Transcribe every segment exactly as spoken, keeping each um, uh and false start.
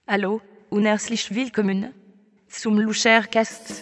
Hallo und herzlich willkommen zum Luchercast.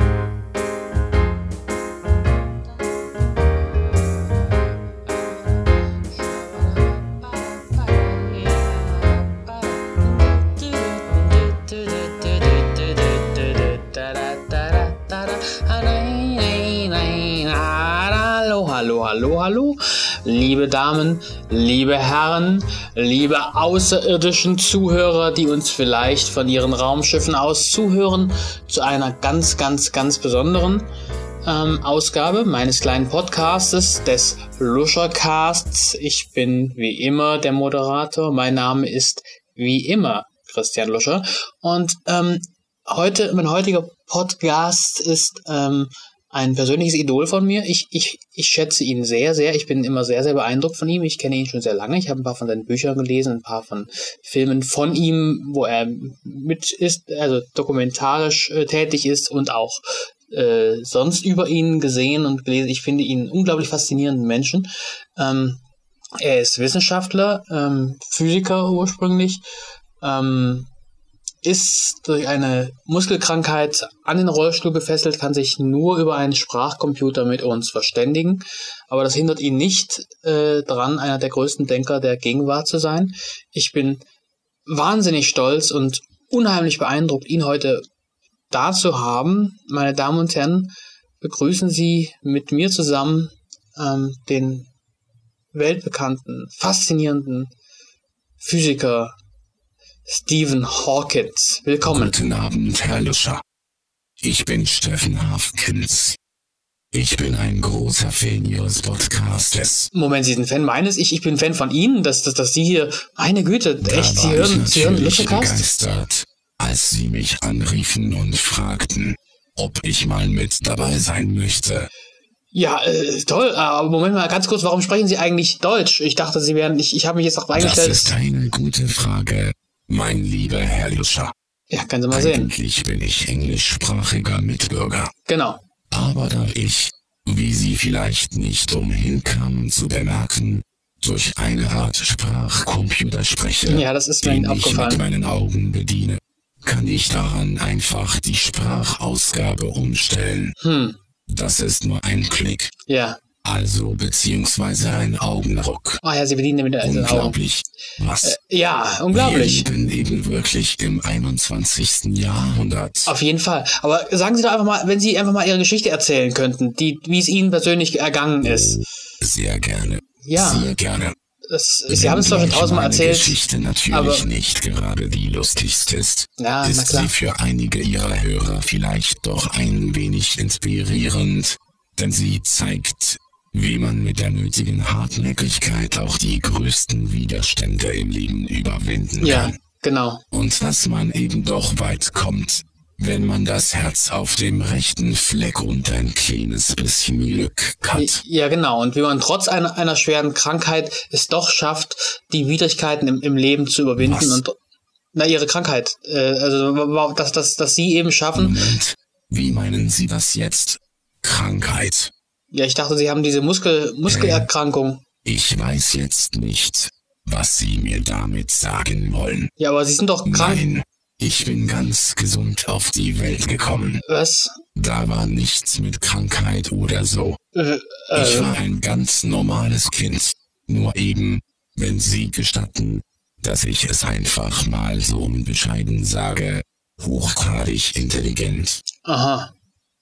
Hallo, hallo, hallo, liebe Damen, liebe Herren, liebe außerirdischen Zuhörer, die uns vielleicht von ihren Raumschiffen aus zuhören, zu einer ganz, ganz, ganz besonderen ähm, Ausgabe meines kleinen Podcastes, des Luchercasts. Ich bin wie immer der Moderator, mein Name ist wie immer Christian Luscher und ähm, heute, mein heutiger Podcast ist ähm, ein persönliches Idol von mir. Ich, ich, ich schätze ihn sehr, sehr. Ich bin immer sehr, sehr beeindruckt von ihm. Ich kenne ihn schon sehr lange. Ich habe ein paar von seinen Büchern gelesen, ein paar von Filmen von ihm, wo er mit ist, also dokumentarisch äh, tätig ist und auch äh, sonst über ihn gesehen und gelesen. Ich finde ihn einen unglaublich faszinierenden Menschen. Ähm, er ist Wissenschaftler, ähm, Physiker ursprünglich, ähm, ist durch eine Muskelkrankheit an den Rollstuhl gefesselt, kann sich nur über einen Sprachcomputer mit uns verständigen. Aber das hindert ihn nicht äh, daran, einer der größten Denker der Gegenwart zu sein. Ich bin wahnsinnig stolz und unheimlich beeindruckt, ihn heute da zu haben. Meine Damen und Herren, begrüßen Sie mit mir zusammen ähm, den weltbekannten, faszinierenden Physiker Stephen Hawking. Willkommen. Guten Abend, Herr Luscher. Ich bin Stephen Hawking. Ich bin ein großer Fan Ihres Podcastes. Moment, Sie sind Fan meines? Ich, ich bin Fan von Ihnen, dass, dass, dass Sie hier... Meine Güte, da echt, war Sie hören, ich Sie hören natürlich Luchercast? begeistert, als Sie mich anriefen und fragten, ob ich mal mit dabei sein möchte. Ja, äh, toll, aber Moment mal, ganz kurz, warum sprechen Sie eigentlich Deutsch? Ich dachte, Sie wären... Ich, ich habe mich jetzt auch eingestellt... Das ist eine gute Frage, mein lieber Herr Luscher. Ja, können Sie mal sehen. Eigentlich bin ich englischsprachiger Mitbürger. Genau. Aber da ich, wie Sie vielleicht nicht umhin kamen zu bemerken, durch eine Art Sprachcomputer spreche, Ja, das ist mir den ich aufgefallen. mit meinen Augen bediene, kann ich daran einfach die Sprachausgabe umstellen. Hm, Das ist nur ein Klick, ja. also beziehungsweise ein Augenruck. Ah ja, Sie bedienen mit den Augen. Unglaublich, was? Äh, ja, unglaublich. Wir leben eben wirklich im einundzwanzigsten Jahrhundert. Auf jeden Fall. Aber sagen Sie doch einfach mal, wenn Sie einfach mal Ihre Geschichte erzählen könnten, die, wie es Ihnen persönlich ergangen ist. Sehr gerne. Ja. Sehr gerne. Das, Sie haben es doch schon tausendmal erzählt. Wenn Geschichte natürlich aber nicht gerade die lustigste ist, ja, na ist klar. sie für einige Ihrer Hörer vielleicht doch ein wenig inspirierend, denn sie zeigt, wie man mit der nötigen Hartnäckigkeit auch die größten Widerstände im Leben überwinden Ja, kann. genau. Und dass man eben doch weit kommt, wenn man das Herz auf dem rechten Fleck und ein kleines bisschen Glück hat. Ja, genau. Und wie man trotz einer, einer schweren Krankheit es doch schafft, die Widrigkeiten im, im Leben zu überwinden. Was? Und na, Ihre Krankheit. Äh, also, dass, dass, dass Sie eben schaffen. Moment, wie meinen Sie das jetzt? Krankheit. Ja, ich dachte, Sie haben diese Muskel, Muskelerkrankung. Ich weiß jetzt nicht, was Sie mir damit sagen wollen. Ja, aber Sie sind doch krank. Nein, ich bin ganz gesund auf die Welt gekommen. Was? Da war nichts mit Krankheit oder so. Äh, Ich äh, war ein ganz normales Kind. Nur eben, wenn Sie gestatten, dass ich es einfach mal so unbescheiden sage, hochgradig intelligent aha.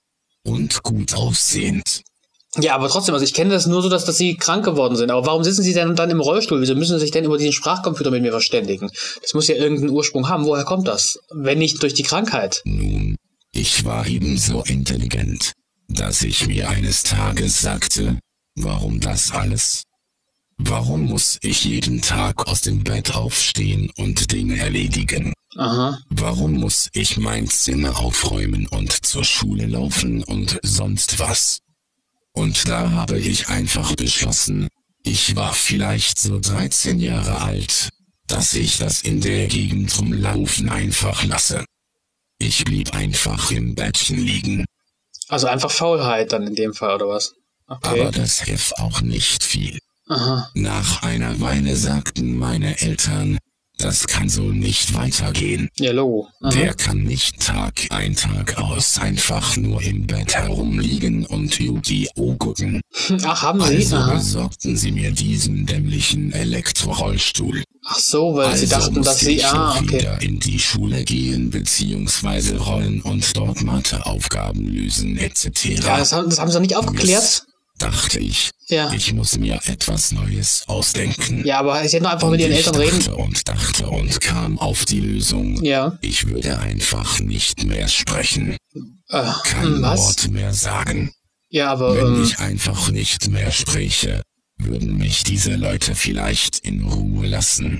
und gut aussehend. Ja, aber trotzdem, also ich kenne das nur so, dass, dass Sie krank geworden sind. Aber warum sitzen Sie denn dann im Rollstuhl? Wieso müssen Sie sich denn über diesen Sprachcomputer mit mir verständigen? Das muss ja irgendeinen Ursprung haben. Woher kommt das? Wenn nicht durch die Krankheit? Nun, ich war eben so intelligent, dass ich mir eines Tages sagte, warum das alles? Warum muss ich jeden Tag aus dem Bett aufstehen und Dinge erledigen? Aha. Warum muss ich mein Zimmer aufräumen und zur Schule laufen und sonst was? Und da habe ich einfach beschlossen, ich war vielleicht so dreizehn Jahre alt, dass ich das in der Gegend rumlaufen einfach lasse. Ich blieb einfach im Bettchen liegen. Also einfach Faulheit dann in dem Fall, oder was? Okay. Aber das half auch nicht viel. Aha. Nach einer Weile sagten meine Eltern, das kann so nicht weitergehen. Ja, Logo. Aha. Der kann nicht Tag ein, Tag aus einfach nur im Bett herumliegen und Yu-Gi-Oh! Gucken. Ach, haben Sie? Also Aha. besorgten sie mir diesen dämlichen Elektrorollstuhl. Ach so, weil Also Sie dachten, dass musste Sie... ich Ah, auch okay. wieder in die Schule gehen, beziehungsweise rollen und dort Matheaufgaben lösen, et cetera. Ja, das haben, das haben Sie noch nicht aufgeklärt? Jetzt dachte ich, Ja. ich muss mir etwas Neues ausdenken. Ja, aber Sie hätten doch einfach und mit Ihren ich Eltern dachte reden. und dachte und kam auf die Lösung. Ja. Ich würde einfach nicht mehr sprechen. Äh, Kein was? Wort mehr sagen. Ja, aber... Wenn Ähm, ich einfach nicht mehr spräche, würden mich diese Leute vielleicht in Ruhe lassen.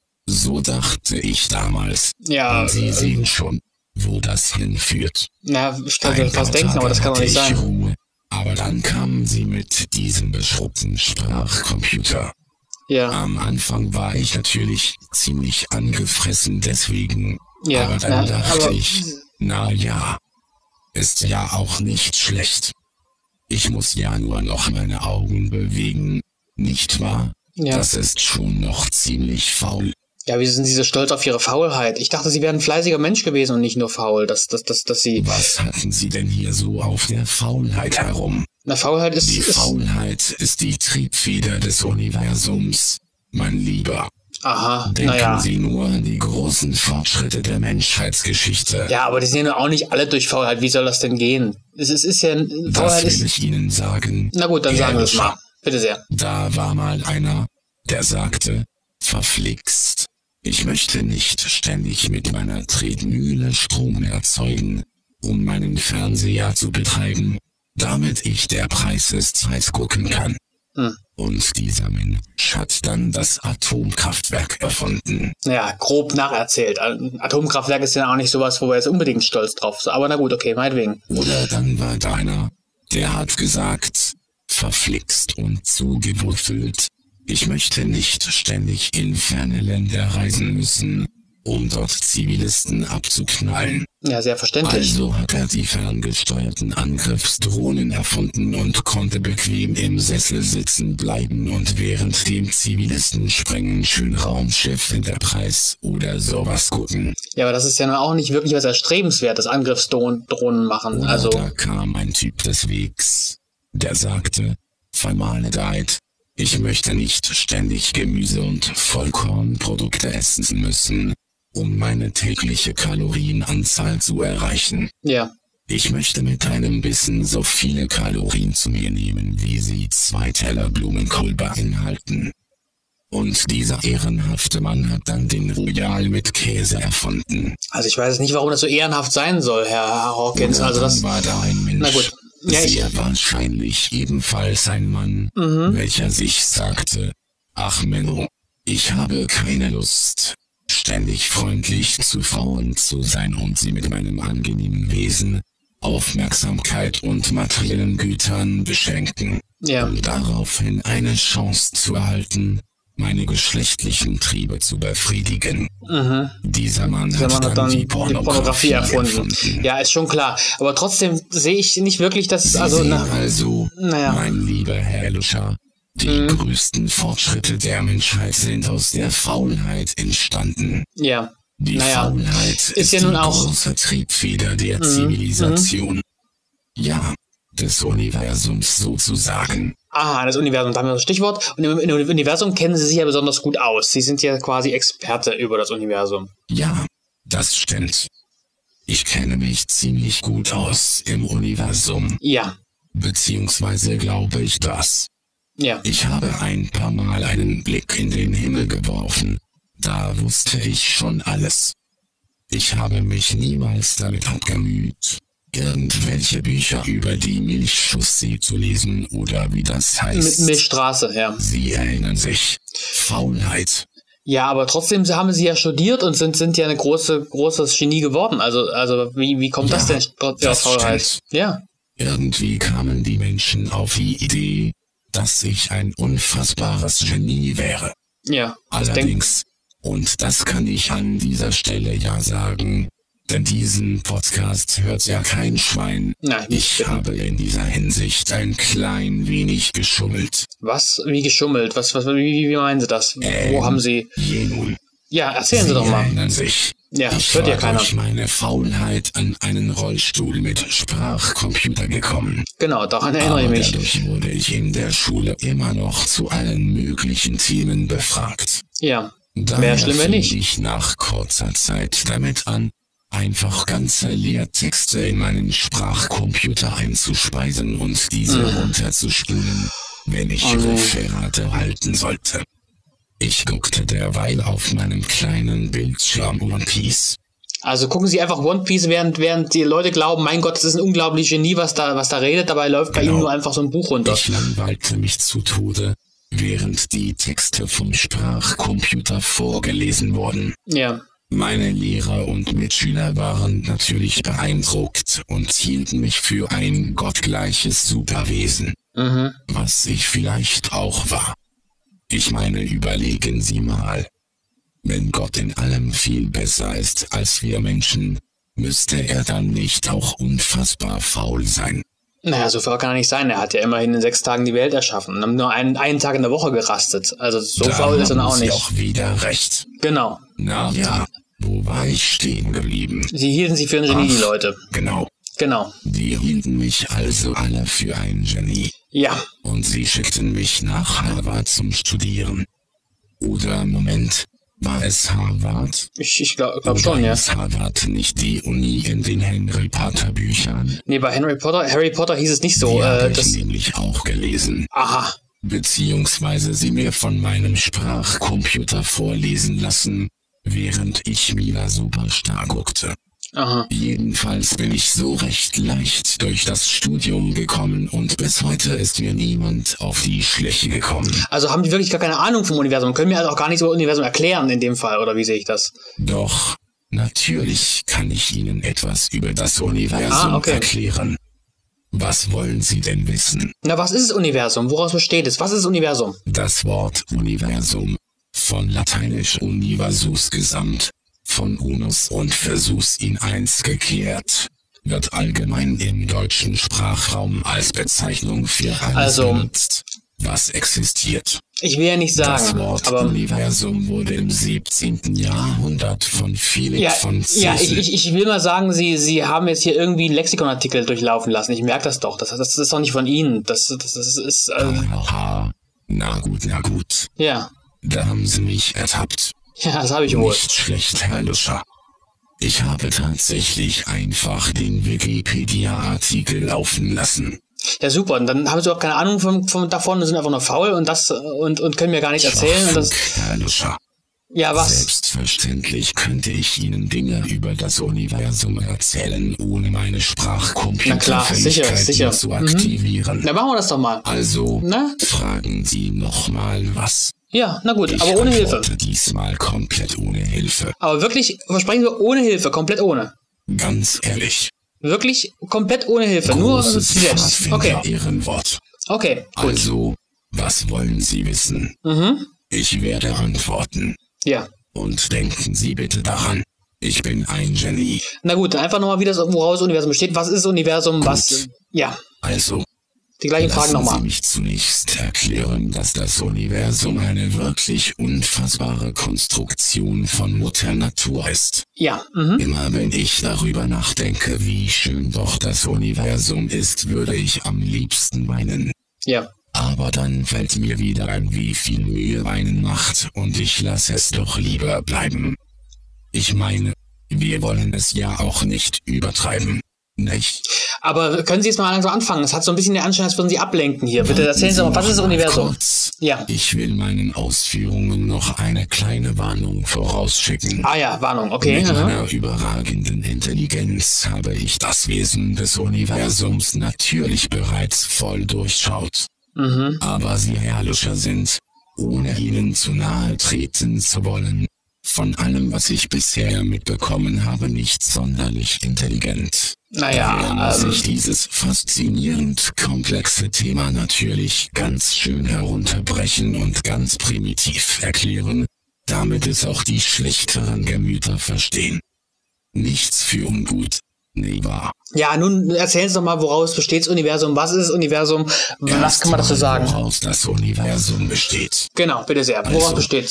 So dachte ich damals. ja, Und Sie äh, sehen schon, wo das hinführt. na, ich kann Ein mir fast paar denken, aber Tage das kann doch hatte nicht ich sein. Ruhe, aber dann kamen Sie mit diesem beschrubbten Sprachcomputer. Ja, Am Anfang war ich natürlich ziemlich angefressen deswegen, ja, aber dann na, dachte aber... ich, na ja, ist ja auch nicht schlecht. Ich muss ja nur noch meine Augen bewegen, nicht wahr? Ja. Das ist schon noch ziemlich faul. Ja, wieso sind Sie so stolz auf Ihre Faulheit? Ich dachte, Sie wären ein fleißiger Mensch gewesen und nicht nur faul. Dass, dass, dass, dass Sie... Was hatten Sie denn hier so auf der Faulheit herum? Na, Faulheit ist... Die ist Faulheit ist die Triebfeder des Universums, mein Lieber. aha, Denken naja. Sie nur an die großen Fortschritte der Menschheitsgeschichte. Ja, aber die sind ja auch nicht alle durch Faulheit. Wie soll das denn gehen? Es ist, ist ja... Das Faulheit will ist... ich Ihnen sagen. Na gut, dann Herr sagen wir es Luscher. mal. Bitte sehr. Da war mal einer, der sagte, verflixt. Ich möchte nicht ständig mit meiner Tretmühle Strom erzeugen, um meinen Fernseher zu betreiben, damit ich der Preis ist Zeit gucken kann. Hm. Und dieser Mensch hat dann das Atomkraftwerk erfunden. Naja, grob nacherzählt. Ein Atomkraftwerk ist ja auch nicht sowas, wo wir jetzt unbedingt stolz drauf sind. Aber na gut, okay, meinetwegen. Oder dann war da einer, der hat gesagt, verflixt und zugewurzelt. Ich möchte nicht ständig in ferne Länder reisen müssen, um dort Zivilisten abzuknallen. Ja, sehr verständlich. Also hat er die ferngesteuerten Angriffsdrohnen erfunden und konnte bequem im Sessel sitzen bleiben und während dem Zivilisten sprengen schön Raumschiff Enterprise oder sowas gucken. Ja, aber das ist ja nun auch nicht wirklich was Erstrebenswertes, Angriffsdrohnen machen. Oder Also, da kam ein Typ des Wegs, der sagte, vermaledeit, ich möchte nicht ständig Gemüse und Vollkornprodukte essen müssen, um meine tägliche Kalorienanzahl zu erreichen. ja. Ich möchte mit einem Bissen so viele Kalorien zu mir nehmen, wie sie zwei Teller Blumenkohl beinhalten. Und dieser ehrenhafte Mann hat dann den Royal mit Käse erfunden. Also ich weiß nicht, warum das so ehrenhaft sein soll, Herr Hawkins. Oder Also das... dann war da ein Mensch, Na gut. Ja, ich, sehr wahrscheinlich ebenfalls ein Mann, Mhm. welcher sich sagte, ach Menno, ich habe keine Lust, ständig freundlich zu Frauen zu sein und sie mit meinem angenehmen Wesen, Aufmerksamkeit und materiellen Gütern beschenken, ja. um daraufhin eine Chance zu erhalten, meine geschlechtlichen Triebe zu befriedigen. Mhm. Dieser Mann, Der Mann hat dann die Pornografie, Pornografie erfunden. erfunden. Ja, ist schon klar. Aber trotzdem sehe ich nicht wirklich, dass... Sie Also, sehen na, also, naja. mein lieber Herr Luscher, die Mhm. größten Fortschritte der Menschheit sind aus der Faulheit entstanden. ja. Die Naja, Faulheit ist ist, ja die nun auch- große Triebfeder der Mhm. Zivilisation. Ja, des Universums sozusagen. Ah, das Universum, da haben wir das Stichwort. Und im, im Universum kennen Sie sich ja besonders gut aus. Sie sind ja quasi Experte über das Universum. Ja, das stimmt. Ich kenne mich ziemlich gut aus im Universum, Ja. beziehungsweise glaube ich das. Ja. Ich habe ein paar Mal einen Blick in den Himmel geworfen. Da wusste ich schon alles. Ich habe mich niemals damit abgemüht, irgendwelche Bücher über die Milchchaussee zu lesen oder wie das heißt. Mit Milchstraße, ja. Sie erinnern sich. Faulheit. Ja, aber trotzdem haben Sie ja studiert und sind, sind ja eine große, großes Genie geworden. Also, also wie, wie kommt Ja, das denn trotz Ihrer das Faulheit? stimmt. Ja. Irgendwie kamen die Menschen auf die Idee, dass ich ein unfassbares Genie wäre. Ja. Das denk, Allerdings, und das kann ich an dieser Stelle ja sagen, denn diesen Podcast hört ja kein Schwein. Nein, nicht. Ich habe in dieser Hinsicht ein klein wenig geschummelt. Was? Wie geschummelt? Was, was, wie, wie meinen Sie das? Wo Ähm, haben Sie? Je nun, Ja, erzählen Sie, Sie doch mal. Erinnern sich. Ja, ich hört war ja keiner. durch meine Faulheit an einen Rollstuhl mit Sprachcomputer gekommen. Genau, daran erinnere Aber ich mich. dadurch wurde ich in der Schule immer noch zu allen möglichen Themen befragt. Ja, Daher wäre schlimm, wenn fing nicht. ich nach kurzer Zeit damit an, einfach ganze Lehrtexte in meinen Sprachcomputer einzuspeisen und diese Mhm. runterzuspulen, wenn ich Oh nee. Referate halten sollte. Ich guckte derweil auf meinem kleinen Bildschirm One Piece. Also gucken Sie einfach One Piece, während, während die Leute glauben, mein Gott, das ist ein unglaubliches Genie, was da, was da redet, dabei läuft bei Genau. ihm nur einfach so ein Buch runter. Ich langweilte mich zu Tode, während die Texte vom Sprachcomputer vorgelesen wurden. Ja. Meine Lehrer und Mitschüler waren natürlich beeindruckt und hielten mich für ein gottgleiches Superwesen, Mhm. was ich vielleicht auch war. Ich meine, überlegen Sie mal. Wenn Gott in allem viel besser ist als wir Menschen, müsste er dann nicht auch unfassbar faul sein? Naja, so faul kann er nicht sein. Er hat ja immerhin in sechs Tagen die Welt erschaffen und haben nur einen, einen Tag in der Woche gerastet. Also so Da faul ist er haben auch Sie nicht. auch wieder recht. Genau. Na ja, wo war ich stehen geblieben? Sie hielten sich für ein Genie, die Ach. Leute. Genau, Genau. die hielten mich also alle für ein Genie. Ja. Und sie schickten mich nach Harvard zum Studieren. Oder Moment, war es Harvard? Ich, ich glaube glaub Oder schon, ja. ist Harvard nicht die Uni in den Henry Potter Büchern? Nee, bei Harry Potter, Harry Potter hieß es nicht so. Die habe Äh, ich das, nämlich auch gelesen. aha. Beziehungsweise sie mir von meinem Sprachcomputer vorlesen lassen, während ich Mila Superstar guckte. Aha. Jedenfalls bin ich so recht leicht durch das Studium gekommen und bis heute ist mir niemand auf die Schliche gekommen. Also haben die wirklich gar keine Ahnung vom Universum? Können mir also auch gar nicht so Universum erklären in dem Fall, oder wie sehe ich das? Doch, natürlich kann ich Ihnen etwas über das Universum Ah, okay. erklären. Was wollen Sie denn wissen? Na, was ist das Universum? Woraus besteht es? Was ist das Universum? Das Wort Universum, von lateinisch universus gesamt, von unus und versus in eins gekehrt, wird allgemein im deutschen Sprachraum als Bezeichnung für alles Also- benutzt, was existiert. Ich will ja nicht Das sagen, Wort aber... Universum wurde im siebzehnten Jahrhundert von Philipp Ja, von Zisel... ja ich, ich, ich will mal sagen, Sie, Sie haben jetzt hier irgendwie einen Lexikonartikel durchlaufen lassen. Ich merke das doch. Das, das ist doch nicht von Ihnen. Das, das, das ist... Äh, Aha, na gut, na gut. ja. Da haben Sie mich ertappt. Ja, das habe ich wohl. Nicht schlecht, Herr Luscher. Ich habe tatsächlich einfach den Wikipedia-Artikel laufen lassen. Ja, super. Und dann haben Sie auch keine Ahnung von, von davon und sind einfach nur faul und das und, und können mir gar nicht erzählen. Und das, Schwachfug, Herr Luscher. ja, was? Selbstverständlich könnte ich Ihnen Dinge über das Universum erzählen, ohne meine Sprachcomputerfähigkeiten sicher, sicher. zu Mhm. aktivieren. Na, machen wir das doch mal. Also, Na? fragen Sie nochmal was. Ja, na gut, Ich aber ohne Hilfe. antworte diesmal komplett ohne Hilfe. Aber wirklich, versprechen wir ohne Hilfe, komplett ohne. Ganz ehrlich. Wirklich komplett ohne Hilfe. Nur Sie Großes selbst. Okay. Pfadfinder-Ehrenwort. Okay, gut. Also, was wollen Sie wissen? Mhm. Ich werde antworten. Ja. Und denken Sie bitte daran, ich bin ein Genie. Na gut, einfach nochmal, wie das, woraus das Universum besteht. Was ist das Universum? Was. Ja, Also, die gleichen Fragen lassen Sie nochmal. mich zunächst erklären, dass das Universum eine wirklich unfassbare Konstruktion von Mutter Natur ist. Ja, mhm. Immer wenn ich darüber nachdenke, wie schön doch das Universum ist, würde ich am liebsten weinen. Ja. Aber dann fällt mir wieder ein, wie viel Mühe weinen macht, und ich lasse es doch lieber bleiben. Ich meine, wir wollen es ja auch nicht übertreiben, nicht? Aber können Sie jetzt mal langsam anfangen? Es hat so ein bisschen den Anschein, als würden Sie ablenken hier. Bitte erzählen Sie mal, was ist das noch mal Universum? kurz. Ja. Ich will meinen Ausführungen noch eine kleine Warnung vorausschicken. Ah ja, Warnung, okay. Mit aha. meiner überragenden Intelligenz habe ich das Wesen des Universums natürlich bereits voll durchschaut. Mhm. Aber Sie herrlicher sind, ohne Ihnen zu nahe treten zu wollen, von allem, was ich bisher mitbekommen habe, nicht sonderlich intelligent. Daher Naja, muss ähm, ich dieses faszinierend komplexe Thema natürlich ganz schön herunterbrechen und ganz primitiv erklären, damit es auch die schlechteren Gemüter verstehen. Nichts für ungut, nee wahr. ja, nun erzählen Sie doch mal, woraus besteht das Universum? Was ist das Universum? Was kann man dazu Erstmal, sagen? woraus das Universum besteht. Genau, bitte sehr. Woraus Also, besteht's?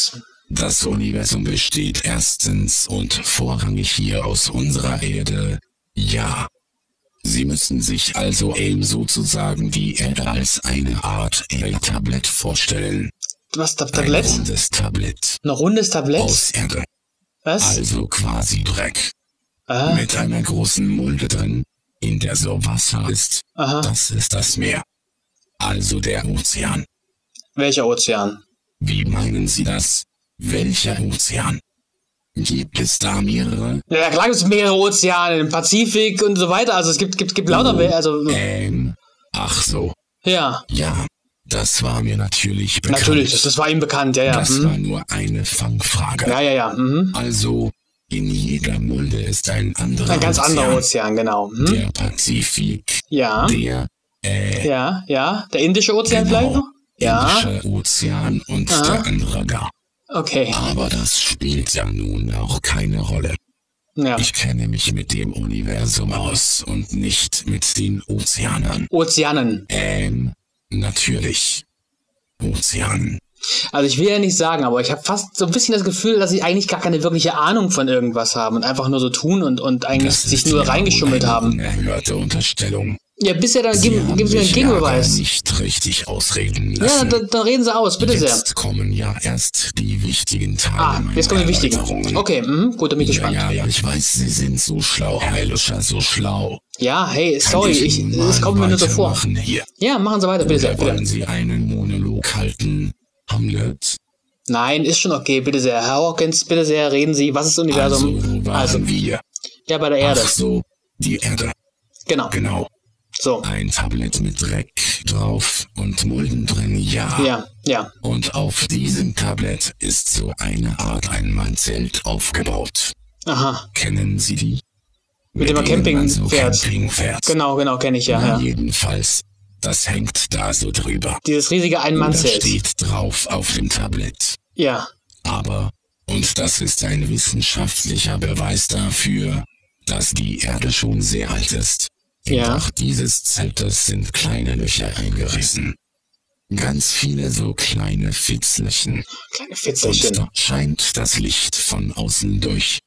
Das Universum besteht erstens und vorrangig hier aus unserer Erde. Ja. Sie müssen sich also eben sozusagen die Erde als eine Art Erdtablett vorstellen. Was, das Tablett? Ein rundes Tablett. Ein rundes Tablett? Aus Erde. Was? Also quasi Dreck. Aha. Mit einer großen Mulde drin, in der so Wasser ist. Aha. Das ist das Meer. Also der Ozean. Welcher Ozean? Wie meinen Sie das? Welcher Ozean? Gibt es da mehrere? Ja, klar gibt es mehrere Ozeane, im Pazifik und so weiter. Also es gibt, gibt, gibt lauter, Oh, also... Ähm, ach so. Ja, Ja, das war mir natürlich bekannt. natürlich, das, das war ihm bekannt, ja, ja. Das Mhm. war nur eine Fangfrage. Ja, ja, ja. Mhm. Also, in jeder Mulde ist ein anderer Ein ganz Ozean. anderer Ozean, genau. Mhm. Der Pazifik, Ja, der, äh, ja, ja. Der Indische Ozean genau, vielleicht noch? Ja, Indische Ozean und Aha. der andere da. okay. Aber das spielt ja nun auch keine Rolle. Ja. Ich kenne mich mit dem Universum aus und nicht mit den Ozeanern. Ozeanen. Ähm, natürlich. Ozean. Also ich will ja nicht sagen, aber ich habe fast so ein bisschen das Gefühl, dass sie eigentlich gar keine wirkliche Ahnung von irgendwas haben und einfach nur so tun und, und eigentlich Das sich ist nur ja reingeschummelt wohl eine haben. unerhörte Unterstellung. Ja, bisher, dann Sie geben, haben geben Sie mir einen mich ja Gegenbeweis. nicht richtig ausreden Ja, lassen. dann, dann reden Sie aus, bitte sehr. Jetzt kommen ja erst die wichtigen Teile Ah, meiner jetzt kommen die wichtigen. Erläuterungen. Okay, mhm, gut, dann bin ich Ja, gespannt. ja, ja, ich weiß, Sie sind so schlau, Herr Luscher, so schlau. Ja, hey, Kann sorry, ich, Ihnen es mal kommt mir nur so vor. weitermachen Hier. Ja, machen Sie weiter, bitte sehr, Oder wollen bitte. Sie einen Monolog halten, Hamlet? Nein, ist schon okay, bitte sehr. Herr Hawkins, bitte sehr, reden Sie. Was ist das Universum? Also, wo waren Also, wir? ja, bei der Erde. Ach so, die Erde. Genau. Genau. So. Ein Tablett mit Dreck drauf und Mulden drin, ja. Ja, ja. Und auf diesem Tablett ist so eine Art Einmannzelt aufgebaut. Aha. Kennen Sie die? Mit dem man denen Camping man so fährt. Camping fährt. Genau, genau, kenne ich ja, Na, ja. jedenfalls, das hängt da so drüber. Dieses riesige Das Ein-Mann-Zelt. steht drauf auf dem Tablett. Ja. Aber, und das ist ein wissenschaftlicher Beweis dafür, dass die Erde schon sehr alt ist. Im Ja. Dach dieses Zeltes sind kleine Löcher eingerissen. Ganz viele so kleine Fitzelchen. Kleine Und Fitzelchen. dort scheint das Licht von außen durch.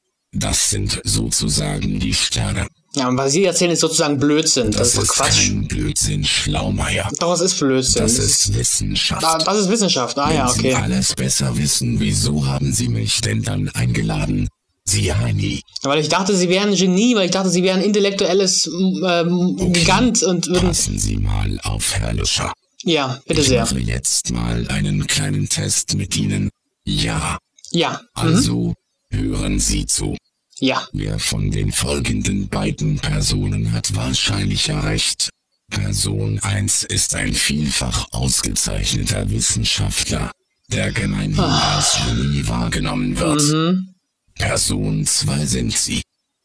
Das sind sozusagen die Sterne. Ja, und was Sie erzählen, ist sozusagen Blödsinn. Das, Das ist doch ist Quatsch. kein Blödsinn, Schlaumeier. Doch, es ist Blödsinn. Das ist Wissenschaft. Ah, das ist Wissenschaft. Ah, Wenn ja, Sie okay. alles besser wissen, wieso haben Sie mich denn dann eingeladen? Sie Heini. Weil ich dachte, Sie wären ein Genie, weil ich dachte, Sie wären ein intellektuelles ähm, Okay. Gigant und würden... Passen Sie mal auf, Herr Luscher. Ja, bitte Ich sehr. mache jetzt mal einen kleinen Test mit Ihnen. Ja, Ja. Mhm. also hören Sie zu. Ja. Wer von den folgenden beiden Personen hat wahrscheinlicher recht? Person eins ist ein vielfach ausgezeichneter Wissenschaftler, der gemeinhin als Genie wahrgenommen wird. Mhm. Person zwei sind Sie.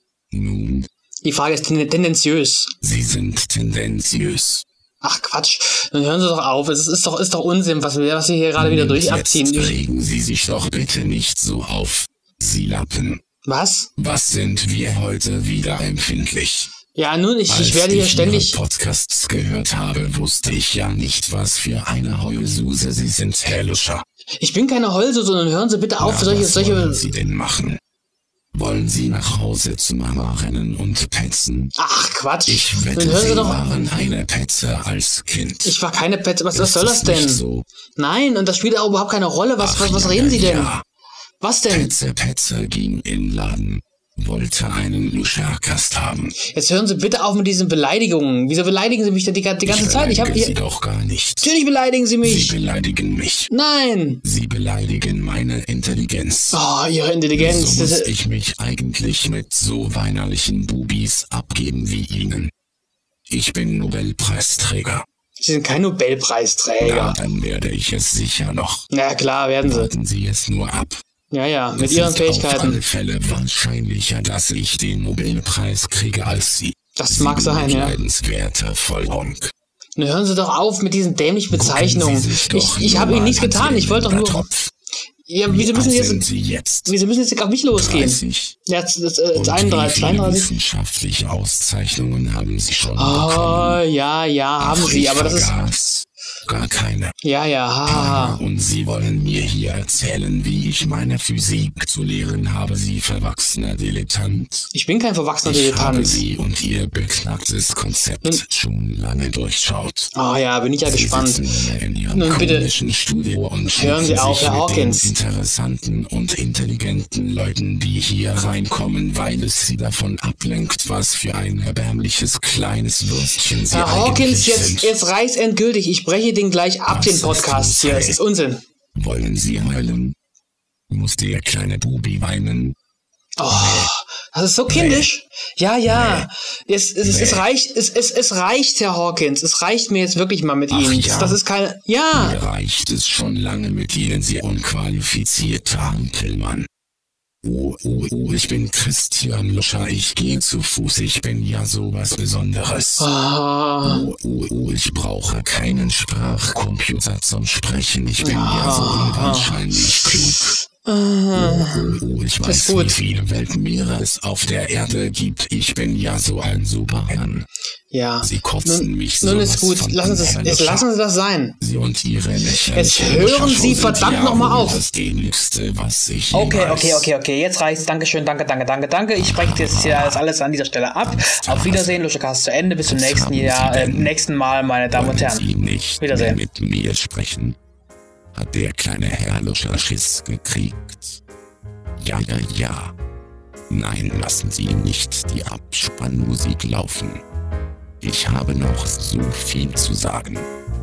Nun, Die Frage ist ten- tendenziös. Sie sind tendenziös. Ach Quatsch, dann hören Sie doch auf. Es ist doch, ist doch Unsinn, was wir, was Sie hier gerade wieder Und durch abziehen. Jetzt regen Sie sich doch bitte nicht so auf, Sie Lappen. Was? Was sind wir heute wieder empfindlich? Ja, nun, ich, Als ich werde hier ich ständig... Ihre Podcasts gehört habe, wusste ich ja nicht, was für eine Heulsuse Sie sind, Herr Luscher. Ich bin keine Heulsuse, sondern hören Sie bitte auf, Na, solche... was wollen solche Sie denn machen? Wollen Sie nach Hause zu Mama rennen und petzen? Ach Quatsch, Ich wette, dann hören Sie Sie doch... waren eine Petze als Kind. Ich war keine Pet... Was, was Ist soll das es nicht denn? So? Nein, und das spielt auch überhaupt keine Rolle. Was, Ach, was, was ja, reden Sie denn? Ja. Was denn? Petze, Petze ging in Laden, wollte einen Luscherkast haben. Jetzt hören Sie bitte auf mit diesen Beleidigungen. Wieso beleidigen Sie mich denn die, die ganze ich Zeit? Ich habe beleidige Sie hier... doch gar nicht. Natürlich beleidigen Sie Sie mich. beleidigen mich. Nein. Sie beleidigen meine Intelligenz. Oh, Ihre Intelligenz. Wieso muss Das, ich mich eigentlich mit so weinerlichen Bubis abgeben wie Ihnen? Ich bin Nobelpreisträger. Sie sind kein Nobelpreisträger. Ja, dann werde ich es sicher noch. Na klar, werden Sie. Warten Sie es nur ab. Ja, ja, mit Es Ihren ist auf alle Fähigkeiten. Fälle wahrscheinlicher, dass ich den Nobelpreis kriege als Sie. Das Sie mag sein, ja. beneidenswerter Vollhonk. Nun hören Sie doch auf mit diesen dämlichen Bezeichnungen. Gucken Sie sich doch Ich, ich habe nur Ihnen nichts mal getan. Ich wollte doch nur... Tropf. Ja, wieso müssen Wie Sie alt sind jetzt... Sie jetzt? Wieso müssen Sie jetzt auf mich losgehen? dreißig. Ja, das, das, äh, Und wie einunddreißig, viele zweiunddreißig. wissenschaftliche Auszeichnungen haben Sie schon Oh, bekommen? ja, ja, haben Ach, Sie, ich aber das ist... vergaß. Gar keine. Ja, ja, haha. Und Sie wollen mir hier erzählen, wie ich meine Physik zu lehren habe, Sie verwachsener Dilettant. Ich bin kein verwachsener Ich habe Dilettant. Sie und Ihr beknacktes Konzept Nun- schon lange durchschaut. Ah ja, bin ich ja Sie gespannt. sitzen in Ihrem Nun, bitte, komischen Studio und hören Sie schimpfen auf, sich Herr mit Hawkins. den interessanten und intelligenten Leuten, die hier reinkommen, weil es Sie davon ablenkt, was für ein erbärmliches kleines Würstchen Sie Herr eigentlich Hawkins, jetzt, sind. jetzt reicht's endgültig. Ich breche den gleich ab, Was den ist Podcast hier. los, Das ey? ist Unsinn. Wollen Sie heulen? Muss der kleine Bubi weinen? Oh, das ist so kindisch. Ja, ja. Es, es, es, Nee. reicht, es, es, es reicht, Herr Hawkins. Es reicht mir jetzt wirklich mal mit Ach Ihnen. ja. Das ist keine. Ja. Mir reicht es schon lange mit Ihnen, Sie unqualifizierter Ampelmann. Oh, oh, oh, ich bin Christian Luscher, ich gehe zu Fuß, ich bin ja sowas Besonderes. Ah, Oh, oh, oh, ich brauche keinen Sprachcomputer zum Sprechen, ich bin ja so unwahrscheinlich klug. Oh, oh, oh, ich Ist weiß, gut. wie viele Weltmeere es auf der Erde gibt, ich bin ja so ein Superman. ja. Sie kotzen Nun, mich nun sowas ist gut. von Lassen Sie es, an, jetzt Herr lassen Sie das sein. Sie und Ihre lächerliche Jetzt hören Sie Löschershow verdammt sind noch mal ja wohl auf. Das Dämlichste, was ich Okay, jemals- okay, okay, okay. Jetzt reicht's. Dankeschön, danke, danke, danke, danke. Ich breche jetzt hier das alles an dieser Stelle ab. Auf Wiedersehen, Luschekast zu Ende. Bis zum Was nächsten haben Sie Jahr, äh, denn? nächsten Mal, meine Damen und Wollen Herren. Sie nicht Wiedersehen. mehr mit mir sprechen? Hat der kleine Herr Luscher Schiss gekriegt? Ja, ja, ja. Nein, lassen Sie nicht die Abspannmusik laufen. Ich habe noch so viel zu sagen.